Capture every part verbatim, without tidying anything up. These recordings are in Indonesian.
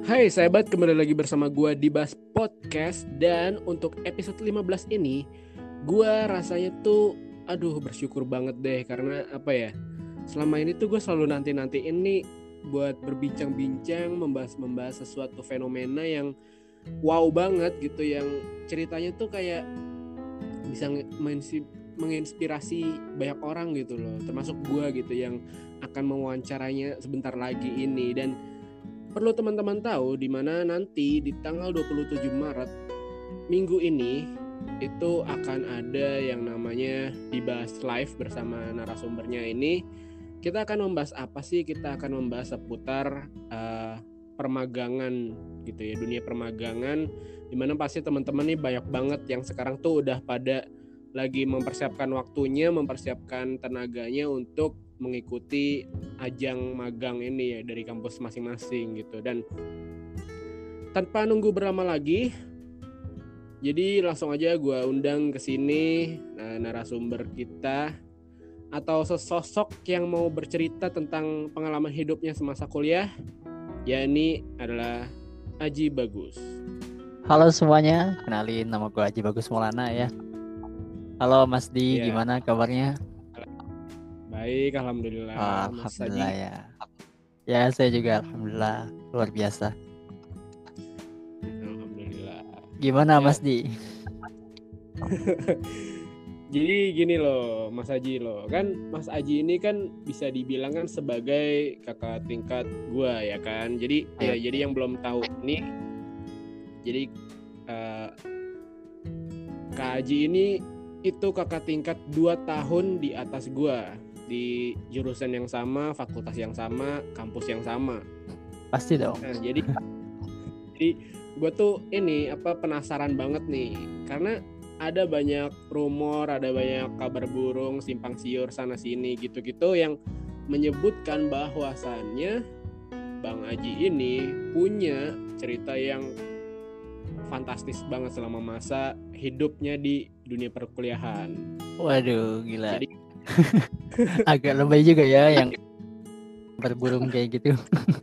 Hai sahabat, kembali lagi bersama gua di Bas Podcast. Dan untuk episode lima belas ini gua rasanya tuh aduh bersyukur banget deh. Karena apa ya, selama ini tuh gue selalu nanti-nanti ini buat berbincang-bincang, membahas-membahas sesuatu fenomena yang wow banget gitu, yang ceritanya tuh kayak bisa menginspirasi banyak orang gitu loh, termasuk gua gitu yang akan mewawancaranya sebentar lagi ini. Dan perlu teman-teman tahu di mana nanti di tanggal dua puluh tujuh Maret minggu ini itu akan ada yang namanya Dibahas Live bersama narasumbernya ini. Kita akan membahas apa sih? Kita akan membahas seputar uh, permagangan gitu ya, dunia permagangan, dimana pasti teman-teman nih banyak banget yang sekarang tuh udah pada lagi mempersiapkan waktunya, mempersiapkan tenaganya untuk mengikuti ajang magang ini ya dari kampus masing-masing gitu. Dan tanpa nunggu berlama lagi, jadi langsung aja gue undang ke sini nah, narasumber kita atau sesosok yang mau bercerita tentang pengalaman hidupnya semasa kuliah, yakni adalah Aji Bagus. Halo semuanya, kenalin nama gue Aji Bagus Maulana ya. Halo Mas Di, yeah. Gimana kabarnya? Baik, alhamdulillah. Oh, alhamdulillah ya. Ya saya juga alhamdulillah luar biasa. Alhamdulillah. Gimana ya. Mas Di? Jadi gini loh, Mas Aji loh, kan Mas Aji ini kan bisa dibilang kan sebagai kakak tingkat gua ya kan. Jadi ya, ya jadi yang belum tahu nih, jadi uh, Kak Aji ini itu kakak tingkat dua tahun di atas gua, di jurusan yang sama, fakultas yang sama, kampus yang sama. Pasti dong. Nah, jadi jadi gue tuh ini apa penasaran banget nih, karena ada banyak rumor, ada banyak kabar burung simpang siur sana sini gitu-gitu yang menyebutkan bahwasannya Bang Aji ini punya cerita yang fantastis banget selama masa hidupnya di dunia perkuliahan. Waduh, gila. Jadi agak lebay juga ya yang berburung kayak gitu.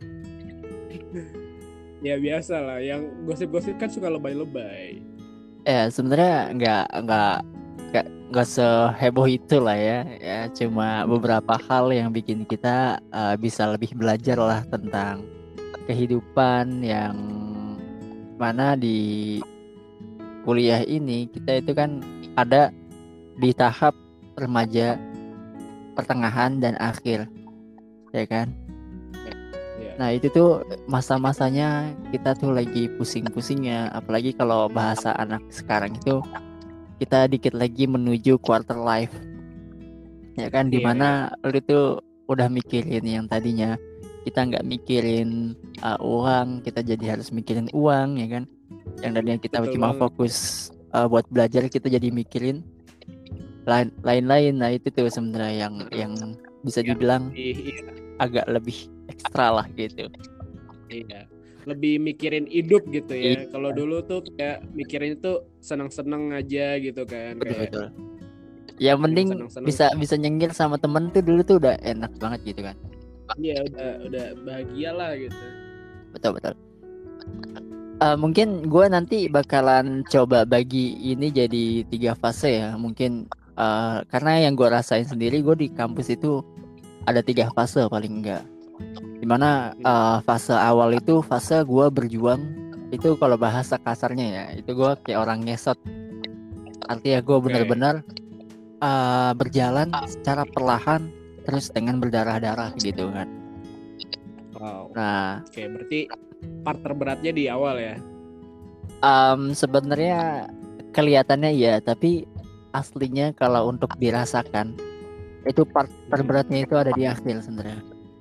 Ya biasa lah, yang gosip-gosip kan suka lebay-lebay. Ya sebenarnya nggak nggak nggak nggak seheboh itu lah ya. Ya cuma beberapa hal yang bikin kita uh, bisa lebih belajar lah tentang kehidupan yang mana di kuliah ini kita itu kan ada di tahap remaja, pertengahan dan akhir, ya kan? Yeah. Nah itu tuh masa-masanya kita tuh lagi pusing-pusingnya, apalagi kalau bahasa anak sekarang itu kita dikit lagi menuju quarter life, ya kan? Dimana yeah. Lu tuh udah mikirin yang tadinya kita nggak mikirin uh, uang, kita jadi harus mikirin uang, ya kan? Yang tadinya kita Betul cuma banget. fokus uh, buat belajar, kita jadi mikirin lain lain-lain. Nah itu tuh sebenarnya yang yang bisa dibilang iya. agak lebih ekstra lah gitu. Iya, lebih mikirin hidup gitu ya. Iya. Kalau dulu tuh kayak mikirin itu senang-senang aja gitu kan. Betul kayak betul. Yang penting seneng-seneng. bisa bisa nyengir sama temen tuh dulu tuh udah enak banget gitu kan. Iya udah udah bahagia lah gitu. Betul betul. Uh, mungkin gue nanti bakalan coba bagi ini jadi tiga fase ya. Mungkin uh, karena yang gue rasain sendiri, gue di kampus itu ada tiga fase paling enggak. Dimana uh, fase awal itu fase gue berjuang. Itu kalau bahasa kasarnya ya, itu gue kayak orang ngesot. Artinya gue benar-benar uh, berjalan secara perlahan, terus dengan berdarah-darah gitu kan. Wow. Nah, oke, berarti part terberatnya di awal ya? Um, sebenarnya kelihatannya ya, tapi aslinya kalau untuk dirasakan itu part terberatnya itu ada di akhir sebenarnya.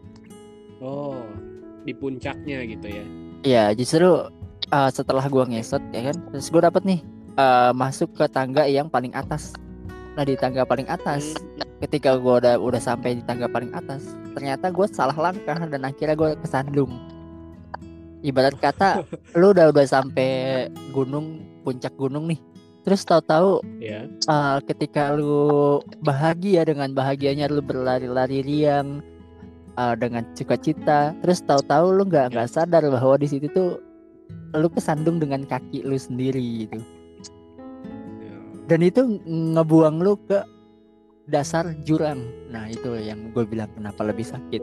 Oh, di puncaknya gitu ya? Iya, justru uh, setelah gua ngesot ya kan, terus gua dapat nih uh, masuk ke tangga yang paling atas. Nah di tangga paling atas, ketika gua udah udah sampai di tangga paling atas, ternyata gua salah langkah dan akhirnya gua kesandung. Ibarat kata lu udah udah sampai gunung, puncak gunung nih, terus tahu-tahu yeah. uh, ketika lu bahagia dengan bahagianya lu berlari-lari riang, uh, dengan sukacita, terus tahu-tahu lu nggak nggak sadar bahwa di situ tuh lu kesandung dengan kaki lu sendiri gitu. Dan itu ngebuang lu ke dasar jurang. Nah itu yang gue bilang kenapa lebih sakit.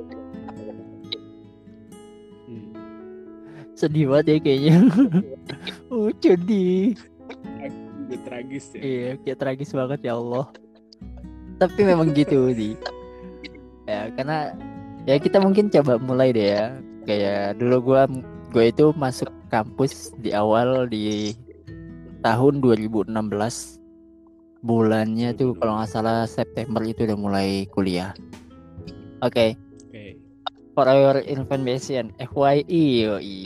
Hmm. Sedih banget ya kayaknya. Oh sedih. Udah tragis ya. Iya kayak tragis banget ya Allah. Tapi memang gitu sih. Ya karena ya kita mungkin coba mulai deh ya. Kayak dulu gue gue itu masuk kampus di awal di tahun dua ribu enam belas. Bulannya tuh kalau nggak salah September itu udah mulai kuliah. Oke. Okay. Okay. For your information, F Y I yoi.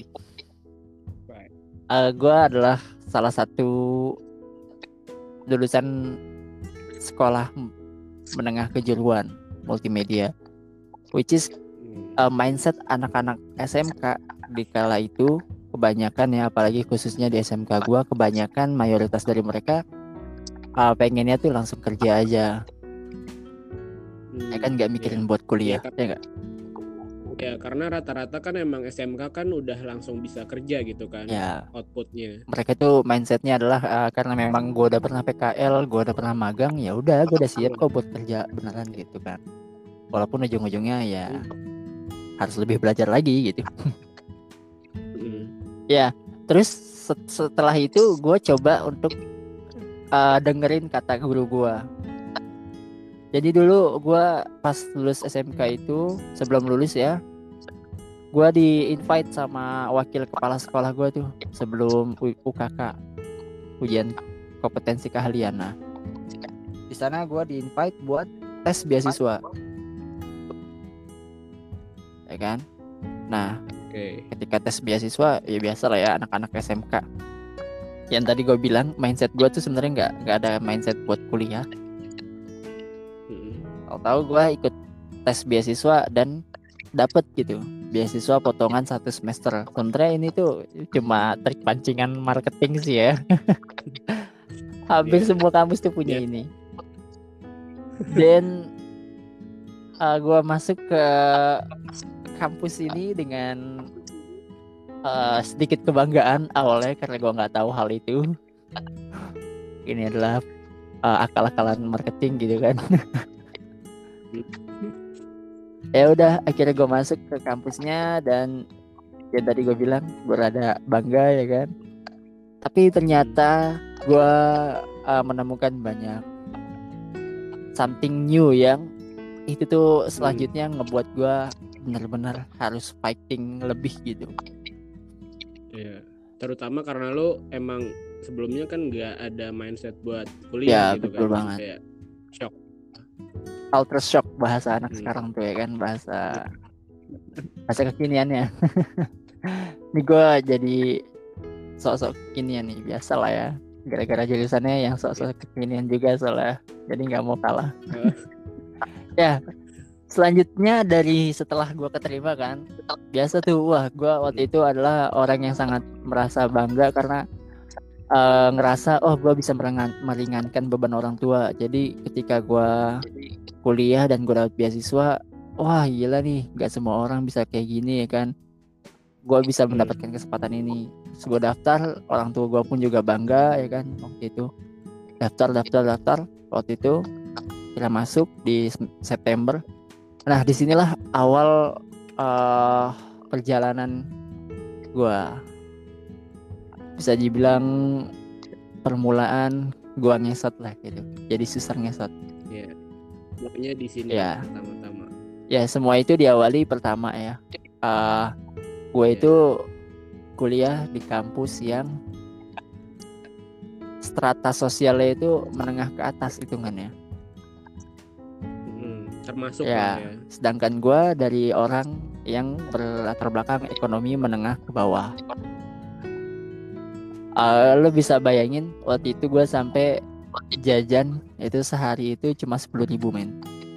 Uh, gue adalah salah satu lulusan sekolah menengah kejuruan multimedia, which is uh, mindset anak-anak S M K di kala itu kebanyakan ya, apalagi khususnya di S M K gue, kebanyakan mayoritas dari mereka Uh, pengennya tuh langsung kerja aja, hmm, ya kan nggak mikirin yeah. buat kuliah, yeah, ya nggak? Ya karena rata-rata kan emang S M K kan udah langsung bisa kerja gitu kan, yeah. outputnya. Mereka tuh mindsetnya adalah uh, karena memang gue udah pernah P K L, gue udah pernah magang, ya udah gue udah siap kok buat kerja beneran gitu kan. Walaupun ujung-ujungnya ya harus lebih belajar lagi gitu. mm. Ya terus set- setelah itu gue coba untuk Uh, dengerin kata guru gue. Jadi dulu gue pas lulus S M K itu, sebelum lulus ya, gue di invite sama wakil kepala sekolah gue tuh sebelum U K K, ujian kompetensi keahlian. Nah di sana gue di invite buat tes beasiswa, ya kan? Nah okay. ketika tes beasiswa ya biasa lah ya anak-anak S M K. Yang tadi gue bilang mindset gue tuh sebenarnya nggak nggak ada mindset buat kuliah. Kalau tahu gue ikut tes beasiswa dan dapet gitu beasiswa potongan satu semester. Sebenarnya ini tuh cuma trik pancingan marketing sih ya. Hampir yeah. semua kampus tuh punya yeah. ini. Dan uh, gue masuk ke kampus ini dengan Uh, sedikit kebanggaan awalnya karena gue nggak tahu hal itu. Ini adalah uh, akal-akalan marketing gitu kan. Ya udah akhirnya gue masuk ke kampusnya dan ya tadi gue bilang gue rada bangga ya kan. Tapi ternyata gue uh, menemukan banyak something new yang itu tuh selanjutnya ngebuat gue benar-benar harus fighting lebih gitu. Ya, terutama karena lo emang sebelumnya kan nggak ada mindset buat kuliah ya, gitu betul kan, banget. Kayak shock, ultra shock bahasa anak hmm. sekarang tuh ya kan, bahasa bahasa kekiniannya. Ini gue jadi sok-sok kekinian nih, biasa lah ya. Gara-gara jurusannya yang sok-sok kekinian juga soalnya, jadi nggak mau kalah. Ya. Selanjutnya dari setelah gue keterima kan, biasa tuh wah gue waktu itu adalah orang yang sangat merasa bangga karena uh, ngerasa oh gue bisa meringankan beban orang tua. Jadi ketika gue kuliah dan gue dapat beasiswa, wah gila nih, gak semua orang bisa kayak gini ya kan. Gue bisa mendapatkan kesempatan ini. Terus gue daftar, orang tua gue pun juga bangga ya kan waktu itu. Daftar, daftar, daftar. Waktu itu kita masuk di September. Nah disinilah awal uh, perjalanan gue, bisa dibilang permulaan gue ngesot lah gitu, jadi susah ngesot. Ya, pokoknya di sini ya. Pertama-tama. Ya semua itu diawali pertama ya. Uh, gue ya. itu kuliah di kampus yang strata sosialnya itu menengah ke atas hitungannya. Termasuk ya, ya. Sedangkan gue dari orang yang berlatar belakang ekonomi menengah ke bawah. Uh, lo bisa bayangin waktu itu gue sampai jajan itu sehari itu cuma sepuluh ribu men.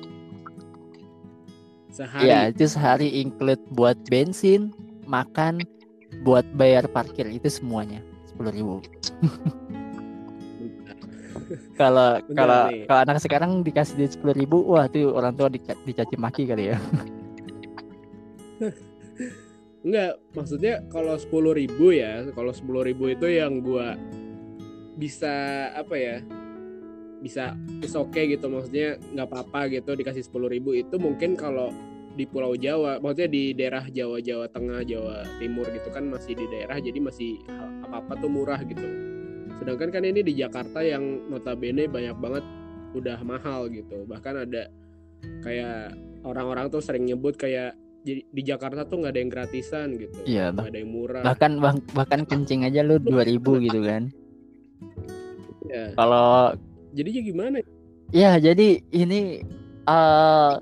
Sehari? Ya itu sehari include buat bensin, makan, buat bayar parkir, itu semuanya sepuluh ribu. Kalau kalau kalau anak sekarang dikasih duit sepuluh ribu, wah tuh orang tua di, dicaci maki kali ya. Enggak, maksudnya kalau sepuluh ribu ya, kalau sepuluh ribu itu yang gua bisa apa ya, bisa is oke okay gitu, maksudnya nggak apa-apa gitu dikasih sepuluh ribu itu mungkin kalau di Pulau Jawa, maksudnya di daerah Jawa, Jawa Tengah, Jawa Timur gitu kan masih di daerah, jadi masih apa-apa tuh murah gitu. Sedangkan kan ini di Jakarta yang notabene banyak banget udah mahal gitu, bahkan ada kayak orang-orang tuh sering nyebut kayak di Jakarta tuh nggak ada yang gratisan gitu, iya, nggak ada yang murah. Bahkan bah- bahkan kencing aja lu dua ribu gitu kan. Ya. Kalau jadinya gimana? Ya jadi ini uh,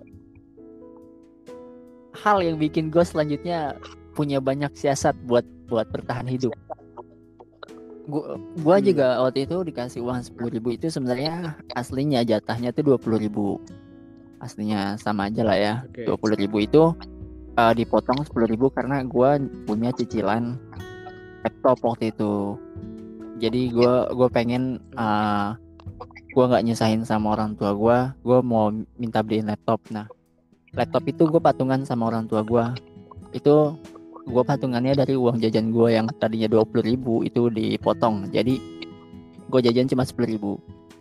hal yang bikin gue selanjutnya punya banyak siasat buat buat bertahan hidup. Gua, gua Hmm. juga waktu itu dikasih uang sepuluh ribu itu sebenarnya aslinya jatahnya tuh dua puluh ribu. Aslinya sama aja lah ya. Oke. dua puluh ribu itu uh, dipotong sepuluh ribu karena gua punya cicilan laptop waktu itu. Jadi gua gua pengen uh, gua nggak nyusahin sama orang tua gua, gua mau minta beliin laptop. Nah, laptop itu gua patungan sama orang tua gua. Itu gue patungannya dari uang jajan gue yang tadinya dua puluh ribu itu dipotong, jadi gue jajan cuma sepuluh ribu.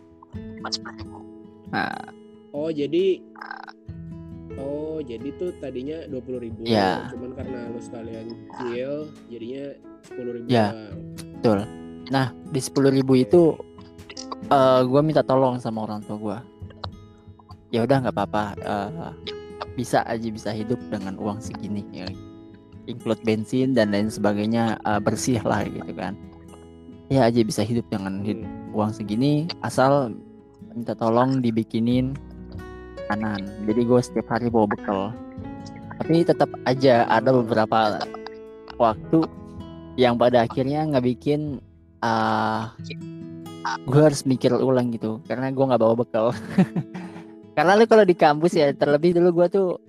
Nah, oh jadi oh jadi tuh tadinya dua puluh ribu, ya, cuman karena lu sekalian cil jadinya sepuluh ribu ya, doang. Betul. Nah, di sepuluh ribu itu uh, gue minta tolong sama orang tua gue. Ya udah nggak apa-apa, uh, bisa aja bisa hidup dengan uang segini ya. Include bensin dan lain sebagainya, uh, bersih lah gitu kan. Ya aja bisa hidup dengan hidup, uang segini asal minta tolong dibikinin makanan. Jadi gue setiap hari bawa bekal. Tapi tetap aja ada beberapa waktu yang pada akhirnya nggak bikin uh, gue harus mikir ulang gitu, karena gue nggak bawa bekal. Karena lu kalau di kampus ya, terlebih dulu gue tuh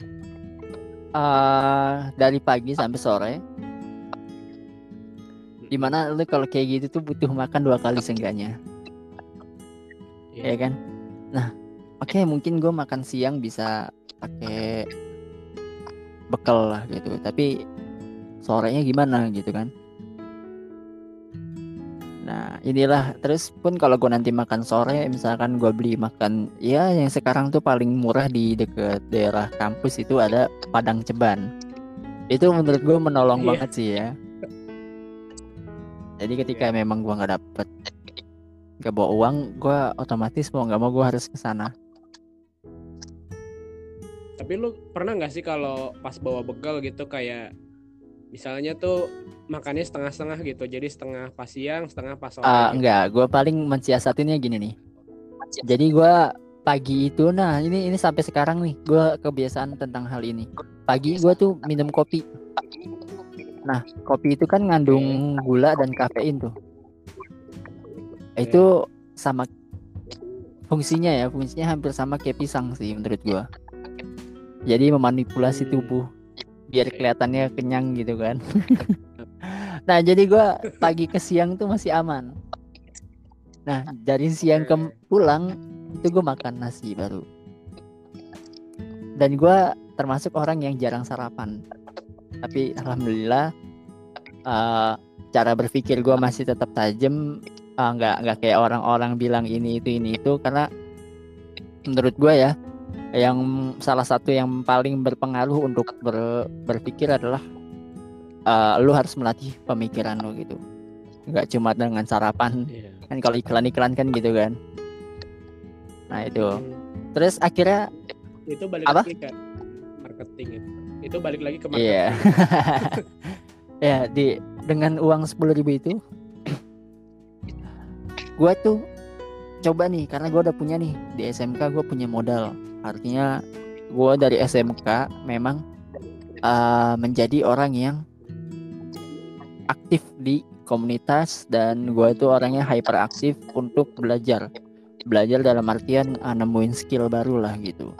Uh, dari pagi sampai sore, dimana lu kalau kayak gitu tuh butuh makan dua kali seenggaknya, yeah. Ya kan? Nah, oke okay, mungkin gue makan siang bisa pakai bekal lah gitu, tapi sorenya gimana gitu kan? Nah inilah, terus pun kalau gue nanti makan sore, misalkan gue beli makan ya yang sekarang tuh paling murah di deket daerah kampus itu ada Padang Ceban. Itu menurut gue menolong yeah. banget sih ya. Jadi ketika yeah. memang gue nggak dapet, nggak bawa uang, gue otomatis mau nggak mau gue harus kesana. Tapi lu pernah nggak sih kalau pas bawa bekal gitu kayak misalnya tuh makannya setengah-setengah gitu, jadi setengah pas siang, setengah pas sore? Uh, gitu. Enggak, gue paling mensiasatinnya gini nih. Jadi gue pagi itu, nah ini ini sampai sekarang nih, gue kebiasaan tentang hal ini. Pagi gue tuh minum kopi. Nah, kopi itu kan ngandung gula dan kafein tuh. Itu sama fungsinya ya, fungsinya hampir sama kayak pisang sih menurut gue. Jadi memanipulasi tubuh biar kelihatannya kenyang gitu kan. Nah jadi gue pagi ke siang tuh masih aman. Nah dari siang ke pulang itu gue makan nasi baru. Dan gue termasuk orang yang jarang sarapan. Tapi alhamdulillah uh, cara berpikir gue masih tetap tajam. uh, Nggak nggak kayak orang-orang bilang ini itu ini itu. Karena menurut gue ya, yang salah satu yang paling berpengaruh untuk ber, berpikir adalah uh, lu harus melatih pemikiran lu gitu, nggak cuma dengan sarapan. Yeah. Kan kalau iklan-iklan kan gitu kan. Nah itu hmm. Terus akhirnya itu balik apa? lagi ke marketing itu. Itu balik lagi ke marketing. Iya. Ya di dengan uang sepuluh ribu itu gue tuh coba nih, karena gue udah punya nih di S M K, gue punya modal. Artinya gue dari S M K memang uh, menjadi orang yang aktif di komunitas, dan gue itu orangnya hyperaktif untuk belajar. Belajar dalam artian uh, nemuin skill baru lah gitu.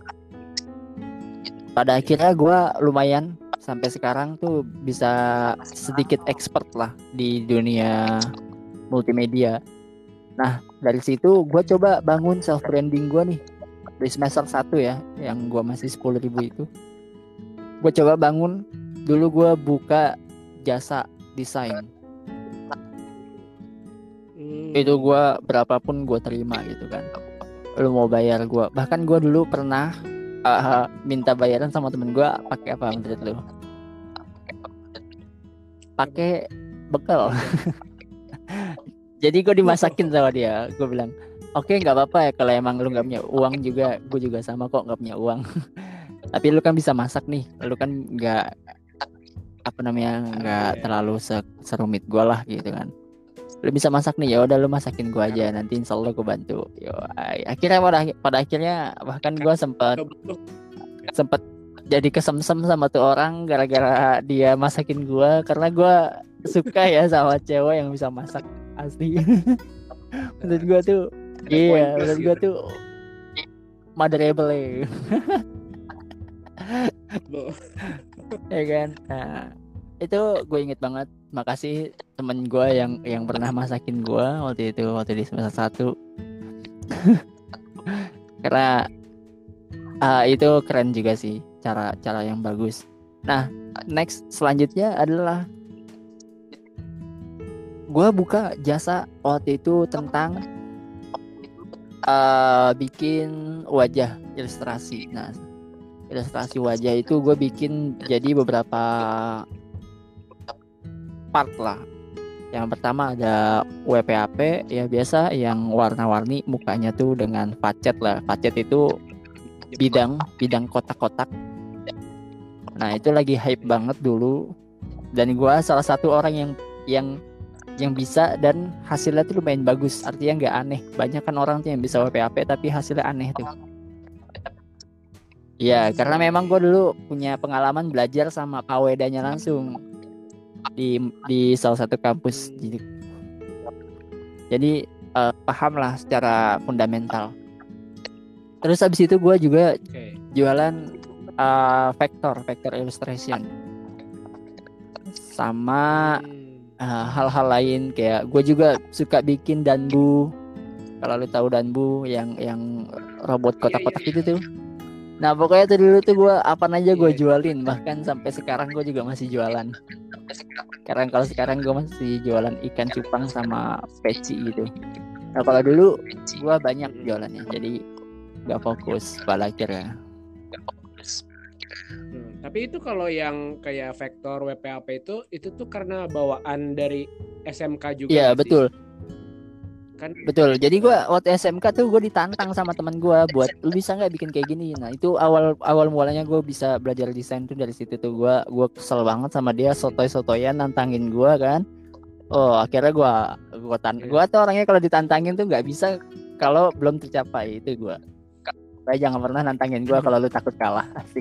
Pada akhirnya gue lumayan sampai sekarang tuh bisa sedikit expert lah di dunia multimedia. Nah dari situ gue coba bangun self branding gue nih. Di semester satu ya, yang gue masih sepuluh ribu itu, gue coba bangun dulu gue buka jasa desain. Hmm. Itu gue berapapun gue terima gitu kan. Lu mau bayar gue, bahkan gue dulu pernah uh, minta bayaran sama temen gue pakai apa menurut lu? Pakai bekal. Jadi gue dimasakin sama dia. Gue bilang, oke okay, nggak apa-apa ya kalau emang lu nggak punya uang juga, gue juga sama kok nggak punya uang. Tapi lu kan bisa masak nih, lu kan nggak apa namanya nggak yeah. terlalu serumit gue lah gitu kan. Lu bisa masak nih, ya udah lu masakin gue aja, nanti insya Allah gue bantu. Yo, akhirnya pada pada akhirnya bahkan gue sempat sempat jadi kesemsem sama tuh orang gara-gara dia masakin gue, karena gue suka ya sama cewek yang bisa masak asli. Menurut gue tuh iya, menurut gue tuh motherable ya. Ya kan. Nah, itu gue inget banget. Makasih temen gue yang yang pernah masakin gue waktu itu, waktu di semester satu. Karena uh, itu keren juga sih, cara cara yang bagus. Nah, next selanjutnya adalah gue buka jasa waktu itu tentang uh, bikin wajah ilustrasi. Nah, ilustrasi wajah itu gue bikin jadi beberapa part lah. Yang pertama ada W P A P ya biasa, yang warna-warni mukanya tuh dengan facet lah. Facet itu bidang bidang kotak-kotak. Nah itu lagi hype banget dulu, dan gue salah satu orang yang yang yang bisa, dan hasilnya tuh lumayan bagus. Artinya nggak aneh. Banyak kan orang tuh yang bisa W P A P tapi hasilnya aneh tuh. Ya karena memang gue dulu punya pengalaman belajar sama Pak Wedanya langsung di di salah satu kampus. Jadi, jadi uh, paham lah secara fundamental. Terus habis itu gue juga okay. jualan uh, vektor, vektor illustration, sama uh, hal-hal lain kayak gue juga suka bikin danbu. Kalau lu tahu danbu yang yang robot kotak-kotak itu tuh. Nah pokoknya tuh dulu tuh gue apa aja gue jualin, bahkan sampai sekarang gue juga masih jualan. Sekarang kalau sekarang gue masih jualan ikan cupang sama peci gitu. Nah kalau dulu gue banyak jualannya, jadi nggak fokus pada akhirnya. Hmm, tapi itu kalau yang kayak vektor W P A P itu itu tuh karena bawaan dari S M K juga. Iya betul. Kan betul. Jadi gue waktu S M K tuh gue ditantang sama teman gue buat, lu bisa nggak bikin kayak gini. Nah itu awal awal mulanya gue bisa belajar desain tuh dari situ tuh. Gue gue kesel banget sama dia, sotoy-sotoyan nantangin gue kan. Oh akhirnya gue gue tan gue tuh orangnya kalau ditantangin tuh nggak bisa kalau belum tercapai. Itu gue kayak jangan pernah nantangin gue kalau lu takut kalah. Asik.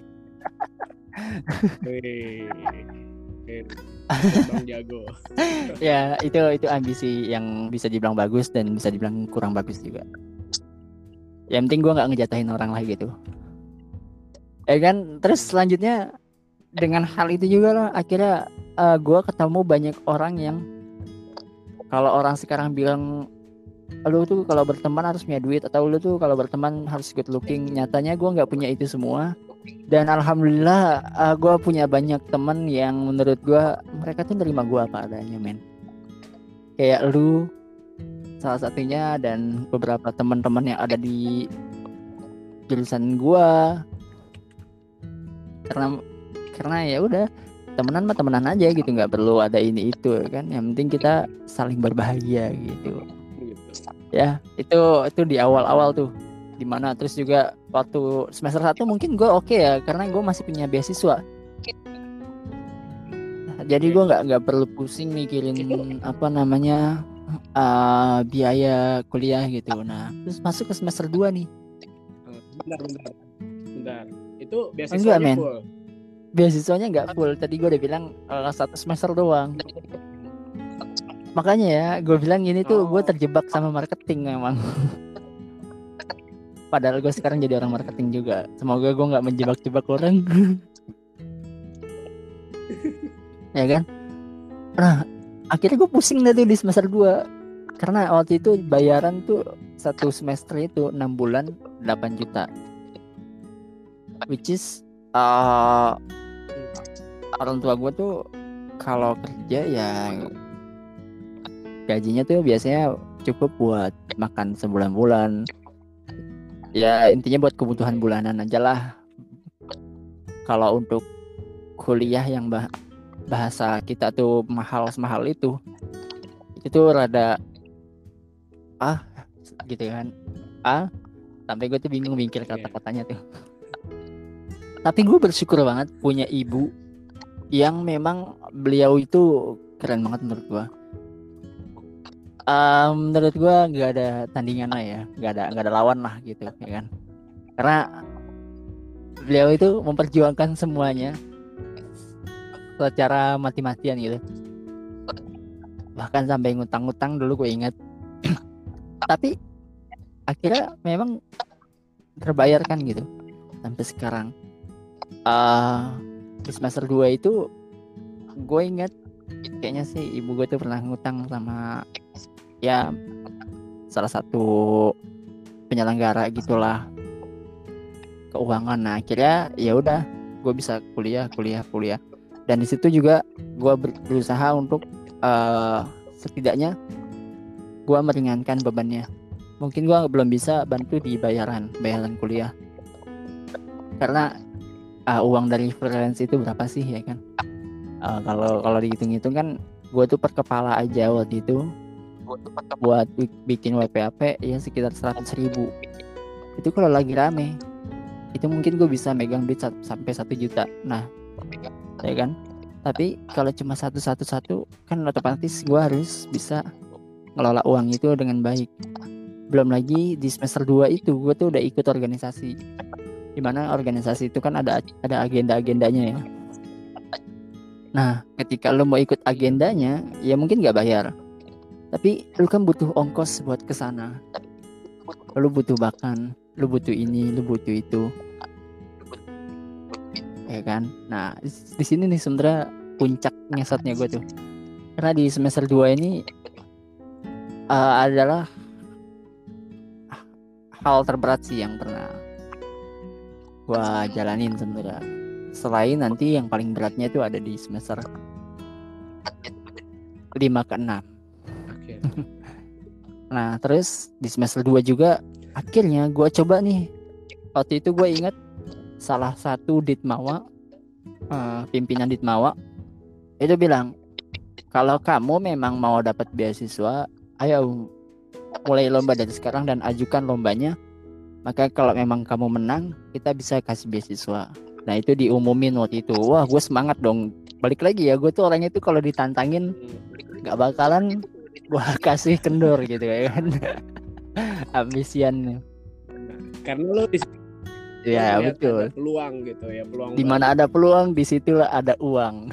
Bang jago. Ya itu itu ambisi yang bisa dibilang bagus dan bisa dibilang kurang bagus juga. Yang penting gue nggak ngejatahin orang lah gitu. Ya kan. Terus selanjutnya dengan hal itu juga lah akhirnya uh, gue ketemu banyak orang yang kalau orang sekarang bilang lu tuh kalau berteman harus punya duit, atau lu tuh kalau berteman harus good looking. Nyatanya gue nggak punya itu semua. Dan alhamdulillah uh, gue punya banyak temen yang menurut gue mereka tuh nerima gue apa adanya men. Kayak lu salah satunya, dan beberapa teman-teman yang ada di jurusan gue. Karena karena ya udah temenan mah temenan aja gitu, nggak perlu ada ini itu kan. Yang penting kita saling berbahagia gitu. Ya itu itu di awal-awal tuh. Dimana terus juga waktu semester satu mungkin gue oke okay ya karena gue masih punya beasiswa. Nah, jadi gue nggak nggak perlu pusing mikirin apa namanya uh, biaya kuliah gitu. Nah terus masuk ke semester dua nih. Bentar bentar bentar itu beasiswanya full. Beasiswanya nggak full. Tadi gue udah bilang uh, satu semester doang. Makanya ya gue bilang ini tuh oh. gue terjebak sama marketing memang. Padahal gue sekarang jadi orang marketing juga. Semoga gue gak menjebak-jebak orang. Ya kan. Nah akhirnya gue pusing deh tuh di semester dua. Karena waktu itu bayaran tuh satu semester itu enam bulan delapan juta. Which is uh, orang tua gue tuh kalau kerja ya gajinya tuh biasanya cukup buat makan sebulan-bulan. Ya intinya buat kebutuhan bulanan aja lah. Kalau untuk kuliah yang bah- bahasa kita tuh mahal semahal itu, itu tuh rada ah gitu kan. Ah sampai gue tuh bingung mikir kata-katanya tuh. Tapi gue bersyukur banget punya ibu yang memang beliau itu keren banget menurut gue. Um, menurut gue nggak ada tandingan lah ya, nggak ada nggak ada lawan lah gitu ya kan. Karena beliau itu memperjuangkan semuanya secara mati-matian gitu. Bahkan sampai ngutang-ngutang dulu gue ingat. Tapi akhirnya memang terbayarkan gitu sampai sekarang. Uh, di semester dua itu gue ingat kayaknya sih ibu gue tuh pernah ngutang sama ya salah satu penyelenggara gitulah keuangan. Nah akhirnya ya udah gue bisa kuliah kuliah kuliah dan di situ juga gue ber- berusaha untuk uh, setidaknya gue meringankan bebannya. Mungkin gue belum bisa bantu di bayaran bayaran kuliah karena uh, uang dari freelance itu berapa sih ya kan. Uh, kalau kalau dihitung-hitung kan gue tuh per kepala aja waktu itu buat bikin W P A P ya sekitar seratus ribu. Itu kalau lagi rame itu mungkin gue bisa megang duit sampai satu juta. Nah ya kan. Tapi kalau cuma satu satu satu kan otomatis gue harus bisa ngelola uang itu dengan baik. Belum lagi di semester dua itu gue tuh udah ikut organisasi, dimana organisasi itu kan ada ada agenda-agendanya ya. Nah ketika lo mau ikut agendanya ya mungkin gak bayar, tapi lu kan butuh ongkos buat kesana. Lu butuh makan, lu butuh ini, lu butuh itu, ya kan. Nah di, di sini nih sebenarnya puncak ngesotnya gue tuh, karena di semester dua ini uh, adalah hal terberat sih yang pernah gue jalanin sebenarnya. Selain nanti yang paling beratnya itu ada di semester lima ke enam. Okay. Nah terus di semester dua juga akhirnya gue coba nih. Waktu itu gue ingat salah satu Ditmawa, uh, pimpinan Ditmawa itu bilang, kalau kamu memang mau dapat beasiswa, ayo mulai lomba dari sekarang dan ajukan lombanya. Maka kalau memang kamu menang, kita bisa kasih beasiswa. Nah itu diumumin waktu itu. Wah gue semangat dong. Balik lagi ya, gue tuh orangnya tuh kalau ditantangin gak bakalan gue kasih kendor gitu ya kan. Ambisian. Karena lo di ya betul. Ada peluang gitu ya, peluang. Di mana ada peluang, di situ ada uang.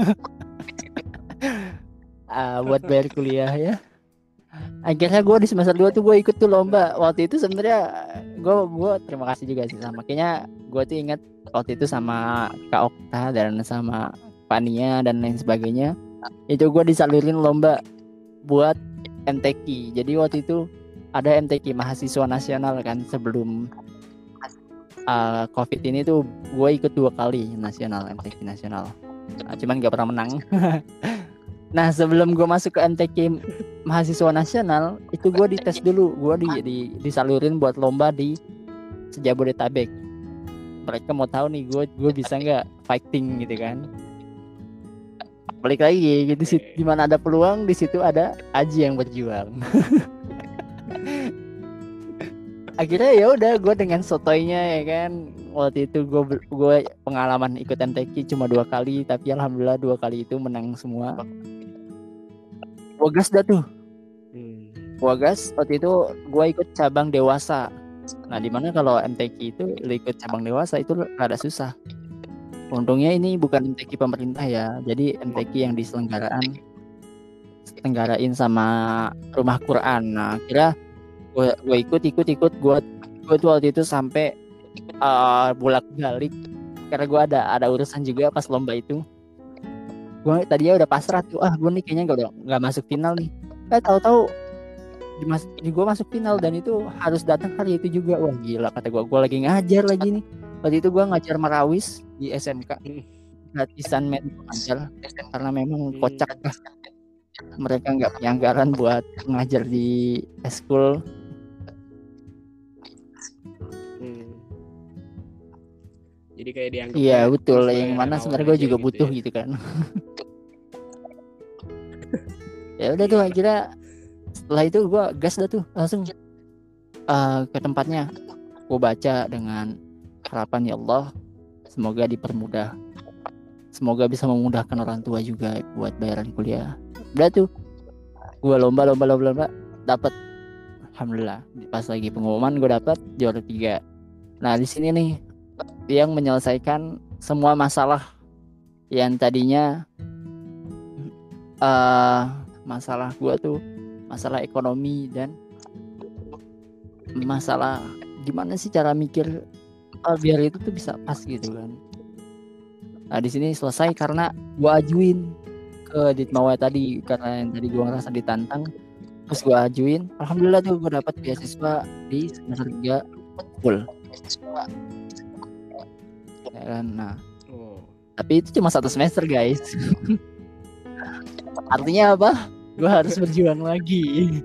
uh, buat bayar kuliah ya. Akhirnya gue di semester dua tuh gue ikut tuh lomba. Waktu itu sebenarnya gue gue terima kasih juga sih sama. Kayaknya gue tuh ingat waktu itu sama Kak Okta dan sama Fania dan lain sebagainya. Itu gue disalurin lomba buat M T Q. Jadi waktu itu ada M T Q mahasiswa nasional kan sebelum uh, COVID ini tuh gue ikut dua kali nasional, M T Q nasional. Nah, cuman gak pernah menang. Nah sebelum gue masuk ke M T Q mahasiswa nasional itu gue dites dulu, gue di, di disalurin buat lomba di Sejabodetabek. Mereka mau tahu nih gue gue bisa nggak fighting gitu kan. Balik lagi gitu sih, di mana ada peluang di situ ada Aji yang berjuang. Akhirnya ya udah gue dengan sotoynya ya kan. Waktu itu gue gue pengalaman ikut M T Q cuma dua kali, tapi alhamdulillah dua kali itu menang semua. Gue gas dah tuh. Hmm. Gue gas waktu itu gue ikut cabang dewasa. Nah dimana kalau M T Q itu ikut cabang dewasa itu rada susah. Untungnya ini bukan M T Q pemerintah ya, jadi M T Q yang diselenggaraan selenggarain sama Rumah Quran. Nah kira gue gue ikut ikut ikut gue gue tuh waktu itu sampai uh, bolak balik karena gue ada ada urusan juga pas lomba itu. Gue tadinya udah pasrah tuh, ah gue nih kayaknya nggak nggak masuk final nih. Eh tahu-tahu dimas gue masuk final dan itu harus datang hari itu juga. Wah gila kata gue, gue lagi ngajar lagi nih. Waktu itu gue ngajar Marawis di S M K gratisan medical mengajar karena memang Hmm. kocak lah. Mereka nggak punya anggaran buat ngajar di eskul. Hmm. Jadi kayak dianggap Iya betul, yang mana sebenarnya gue juga butuh ya. gitu kan. Ya udah tuh akhirnya setelah itu gue gas dah tuh langsung uh, ke tempatnya. Gue baca dengan harapan ya Allah semoga dipermudah, semoga bisa memudahkan orang tua juga buat bayaran kuliah. Udah tuh gue lomba lomba lomba lomba dapat, alhamdulillah pas lagi pengumuman gue dapat juara tiga. Nah di sini nih yang menyelesaikan semua masalah yang tadinya uh, masalah gue tuh masalah ekonomi dan masalah gimana sih cara mikir uh, biar itu tuh bisa pas gitu kan. Nah di sini selesai karena gue ajuin ke Ditmawa tadi karena yang tadi gue ngerasa ditantang, terus gue ajuin, alhamdulillah tuh gue dapat beasiswa di semester tiga full. Ya kan, nah Oh. tapi itu cuma satu semester guys. Artinya apa? Gue harus berjuang lagi.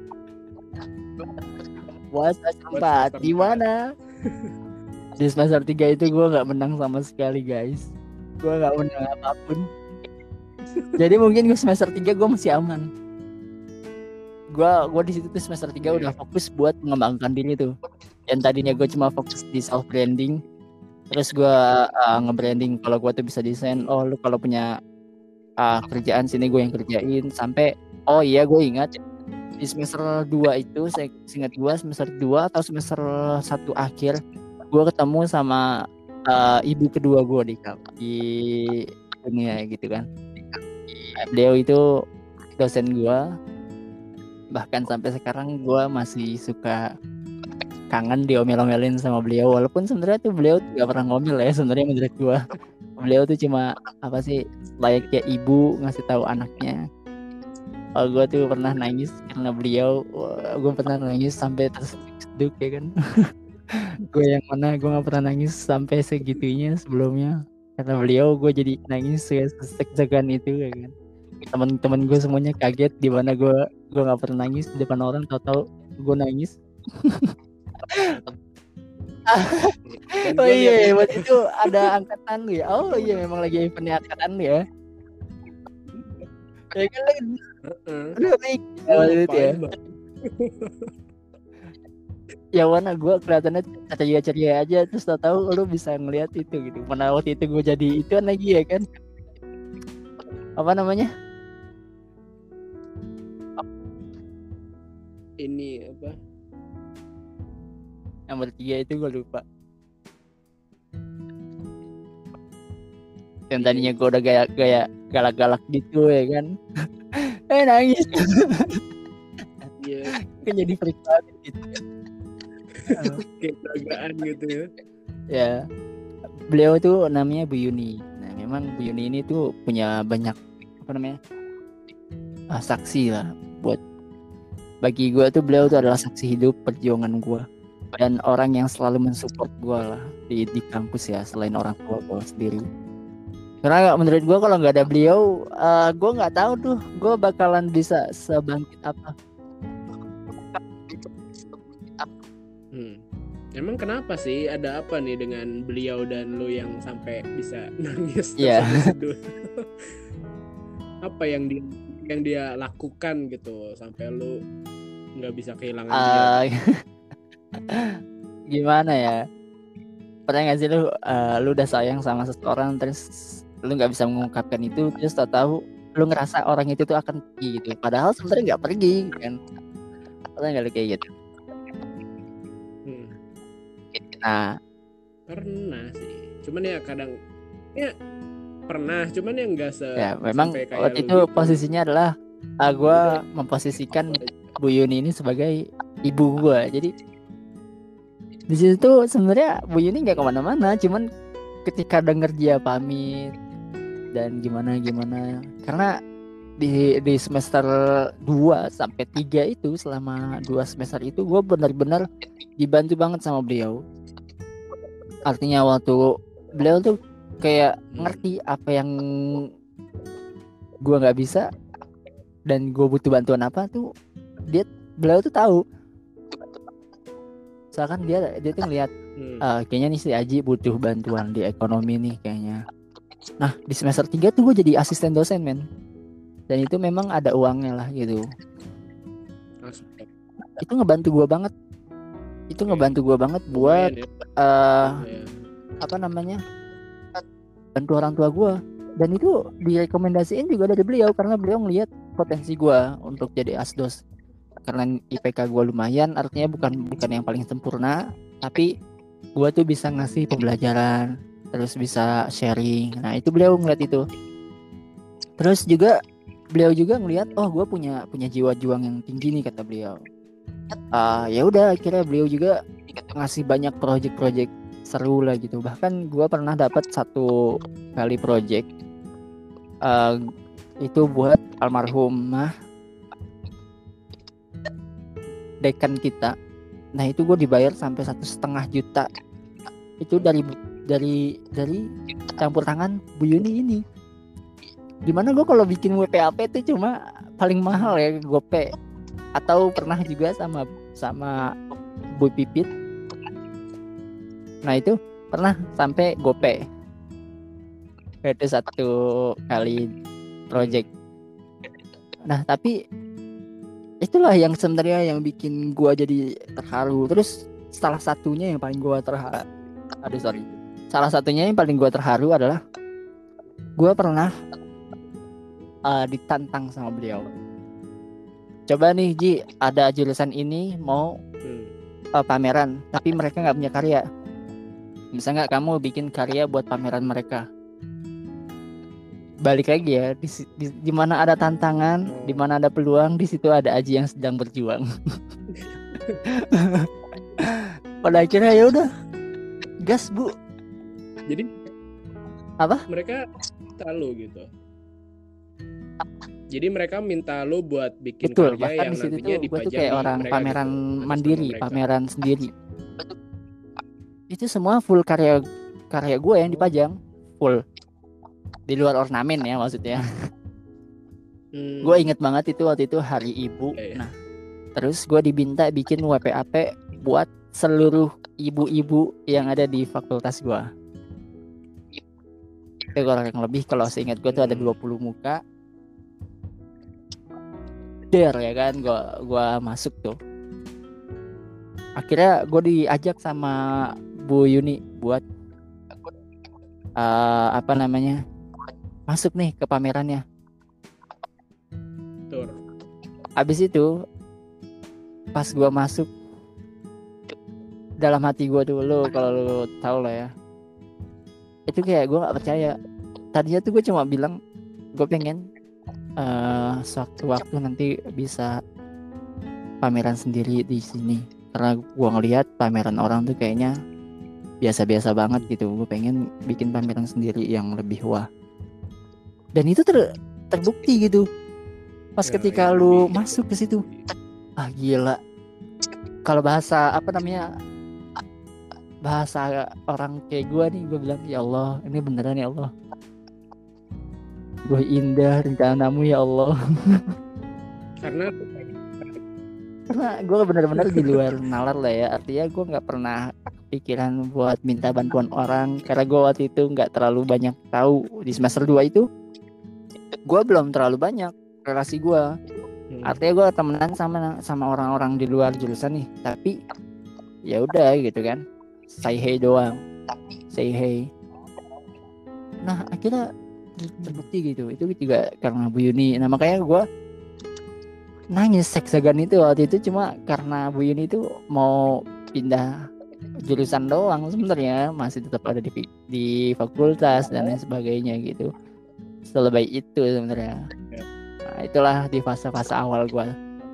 Buat semester empat di mana? Di semester tiga itu gue nggak menang sama sekali guys. Gue nggak menang apapun. Jadi mungkin gue semester tiga gue masih aman. Gue gue di situ tuh semester tiga udah fokus buat mengembangkan diri tuh. Yang tadinya gue cuma fokus di self branding, terus gue uh, nge-branding kalau gue tuh bisa desain. Oh lu kalau punya uh, kerjaan sini gue yang kerjain. Sampai oh iya gue ingat di semester dua itu, saya ingat gue semester dua atau semester satu akhir gue ketemu sama uh, ibu kedua gue di di dunia gitu kan. Beliau itu dosen gue, bahkan sampai sekarang gue masih suka kangen diomel-omelin sama beliau, walaupun sebenarnya tuh beliau nggak pernah ngomel ya sebenarnya menurut gue. Beliau tuh cuma apa sih layaknya ibu ngasih tahu anaknya. Oh, gue tuh pernah nangis karena beliau, gue pernah nangis sampai terseduk ya kan. Gue yang mana gue nggak pernah nangis sampai segitunya sebelumnya, karena beliau gue jadi nangis sesek-sekan itu ya kan. Teman-teman gue semuanya kaget di mana gue gue nggak pernah nangis di depan orang, tahu-tahu gue nangis. Oh iya, waktu itu ada angkatan lu ya. Oh iya, memang lagi eventnya angkatan lu ya. Ya kan lagi. Udah naik waktu itu ya. Ya mana gue kelihatannya ceria-ceria aja, terus tahu-tahu lu bisa ngelihat itu gitu. Mana waktu itu gue jadi itu lagi ya kan. Apa namanya? Ini apa? Nomor tiga itu gue lupa. Yang tadinya gue udah gaya gaya galak-galak gitu ya kan. Eh nangis. Iya. Kan jadi freak banget gitu. Kayak beragaan gitu ya. Ya. Beliau tuh namanya Bu Yuni. Nah, memang Bu Yuni ini tuh punya banyak apa namanya? Ah, saksi lah buat bagi gue tuh beliau tuh adalah saksi hidup perjuangan gue dan orang yang selalu mensupport gue lah di di kampus ya, selain orang tua gue sendiri. Karena menurut gue kalau nggak ada beliau, uh, gue nggak tahu tuh gue bakalan bisa sebangkit apa. Hmm. Emang kenapa sih, ada apa nih dengan beliau dan lu yang sampai bisa nangis Iya. terseduh? Apa yang dia yang dia lakukan gitu sampai lu nggak bisa kehilangan Uh, dia? Gimana ya? Pernah nggak sih lu uh, lu udah sayang sama seseorang terus lu nggak bisa mengungkapkan itu, terus tahu lu ngerasa orang itu tuh akan pergi gitu, padahal sebenarnya nggak pergi kan? Pernah nggak lu kayak gitu? Hmm. Nah, pernah sih, cuman ya kadang ya pernah, cuman ya nggak se ya memang sampai kayak waktu lu itu gitu. posisinya adalah uh, gue memposisikan Bu Yuni ini sebagai ibu gue. Jadi di situ tuh sebenarnya Bu Yuni nggak kemana-mana, cuman ketika denger dia pamit dan gimana gimana, karena di di semester dua sampai tiga itu, selama dua semester itu gue benar-benar dibantu banget sama beliau. Artinya waktu beliau tuh kayak Hmm. ngerti apa yang gue nggak bisa dan gue butuh bantuan apa tuh, dia beliau tuh tahu. Misalkan dia dia tuh ngeliat Hmm. uh, kayaknya nih si Aji butuh bantuan di ekonomi nih kayaknya. Nah di semester tiga tuh gue jadi asisten dosen men, dan itu memang ada uangnya lah gitu. Aspek. Itu ngebantu gue banget, itu Oke. ngebantu gue banget buat Lumayan ya. uh, Lumayan. apa namanya bantu orang tua gue. Dan itu direkomendasiin juga dari beliau karena beliau ngelihat potensi gue untuk jadi asdos. Karena I P K gue lumayan, artinya bukan bukan yang paling sempurna, tapi gue tuh bisa ngasih pembelajaran, terus bisa sharing. Nah itu beliau ngeliat itu. Terus juga beliau juga ngeliat, oh gue punya punya jiwa juang yang tinggi nih kata beliau. Uh, ya udah akhirnya beliau juga ngasih banyak project-project seru lah gitu. Bahkan gue pernah dapat satu kali project uh, itu buat almarhumah dekan kita. Nah itu gue dibayar sampai satu setengah juta. Itu dari dari dari campur tangan Bu Yuni ini. Dimana gue kalau bikin W P A P itu cuma paling mahal ya GoPay, atau pernah juga sama sama Bu Pipit. Nah itu pernah sampai GoPay. Itu satu kali project. Nah tapi itulah yang sebenarnya yang bikin gua jadi terharu. Terus salah satunya yang paling gua terharu, aduh sorry, salah satunya yang paling gua terharu adalah gua pernah uh, ditantang sama beliau. Coba nih Ji, ada jurusan ini mau Hmm. uh, pameran, tapi mereka nggak punya karya. Bisa nggak kamu bikin karya buat pameran mereka? Balik lagi ya, di, di, di mana ada tantangan, Oh. di mana ada peluang, di situ ada Aji yang sedang berjuang. Pada akhirnya ya udah, gas Bu. Jadi apa? Mereka minta lu gitu. Jadi mereka minta lu buat bikin Betul, karya bahkan yang di situ nantinya tuh gue dipajang tuh kayak di orang mereka pameran gitu, mandiri, pameran sendiri. Itu semua full karya karya gue yang dipajang, full. Di luar ornamen ya maksudnya. Hmm. Gue inget banget itu waktu itu hari ibu. Yeah, yeah. Nah, terus gue diminta bikin W P A P buat seluruh ibu-ibu yang ada di fakultas gue. Itu kurang lebih kalau seingat gue tuh ada dua puluh muka. Der ya kan, gue gua masuk tuh. Akhirnya gue diajak sama Bu Yuni buat uh, apa namanya masuk nih ke pamerannya. Tur. Abis itu pas gue masuk, dalam hati gue tuh lo kalau lo tau lah ya, itu kayak gue nggak percaya. Tadinya tuh gue cuma bilang gue pengen uh, suatu waktu nanti bisa pameran sendiri di sini, karena gue ngelihat pameran orang tuh kayaknya biasa-biasa banget gitu. Gue pengen bikin pameran sendiri yang lebih wah. Dan itu ter terbukti gitu. Pas ya, ketika lu lebih... masuk ke situ, ah gila. Kalau bahasa apa namanya, bahasa orang kayak gue nih, gue bilang ya Allah, ini beneran ya Allah. Gue indah rencanamu ya Allah. Karena karena gue benar-benar di luar nalar lah ya. Artinya gue nggak pernah pikiran buat minta bantuan orang, karena gue waktu itu nggak terlalu banyak tahu. Di semester dua itu gue belum terlalu banyak relasi gue. Hmm. Artinya gue temenan sama sama orang-orang di luar jurusan nih, tapi ya udah gitu kan, say hey doang, say hey. Nah akhirnya terbukti gitu. Itu juga karena Bu Yuni. Nah makanya gue nangis seksagan itu waktu itu cuma karena Bu Yuni itu mau pindah jurusan doang, sebenarnya masih tetap ada di di fakultas dan lain sebagainya gitu. Selebay itu sebenarnya. Nah, itulah di fase-fase awal gue.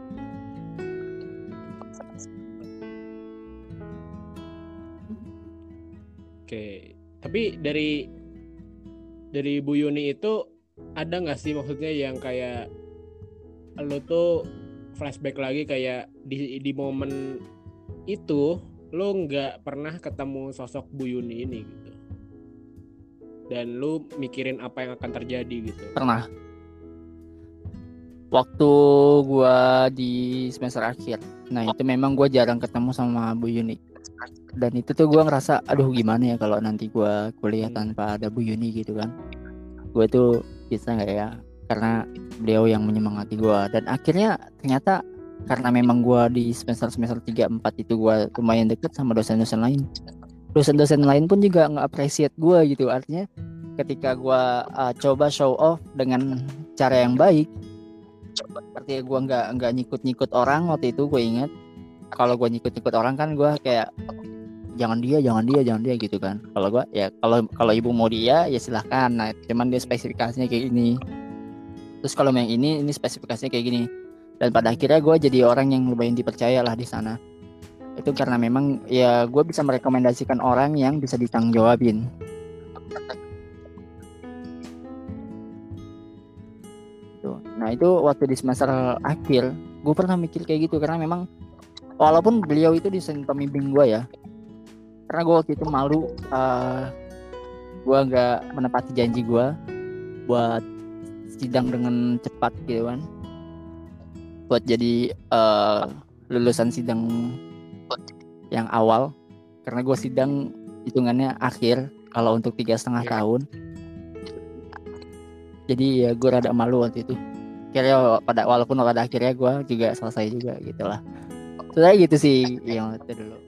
Oke, tapi dari dari Bu Yuni itu ada nggak sih maksudnya yang kayak lo tuh flashback lagi kayak di di momen itu lo nggak pernah ketemu sosok Bu Yuni ini gitu? dan lu mikirin apa yang akan terjadi gitu? Pernah. Waktu gua di semester akhir. Nah, itu memang gua jarang ketemu sama Bu Yuni. Dan itu tuh gua ngerasa aduh gimana ya kalau nanti gua kuliah Hmm. tanpa ada Bu Yuni gitu kan. Gue tuh bisa nggak ya, karena beliau yang menyemangati gue. Dan akhirnya ternyata karena memang gue di semester semester tiga empat itu gue lumayan deket sama dosen-dosen lain, dosen-dosen lain pun juga nggak appreciate gue gitu. Artinya ketika gue uh, coba show off dengan cara yang baik, artinya gue nggak nggak nyikut-nyikut orang. Waktu itu gue ingat kalau gue nyikut-nyikut orang kan gue kayak jangan dia jangan dia jangan dia gitu kan. Kalau gua ya kalau kalau ibu mau dia ya silahkan. Nah cuman dia spesifikasinya kayak gini, terus kalau yang ini ini spesifikasinya kayak gini. Dan pada akhirnya gue jadi orang yang lumayan dipercaya lah di sana. Itu karena memang ya gue bisa merekomendasikan orang yang bisa ditanggung jawabin. Nah itu waktu di semester akhir gue pernah mikir kayak gitu, karena memang walaupun beliau itu desain pembimbing gue ya, karena gue waktu itu malu uh, gue nggak menepati janji gue buat sidang dengan cepat gitu kan, buat jadi uh, lulusan sidang yang awal, karena gue sidang hitungannya akhir kalau untuk tiga setengah tahun. Jadi ya gue rada malu waktu itu. Akhirnya pada walaupun pada akhirnya gue juga selesai juga gitulah. Sebenarnya gitu sih yang itu dulu.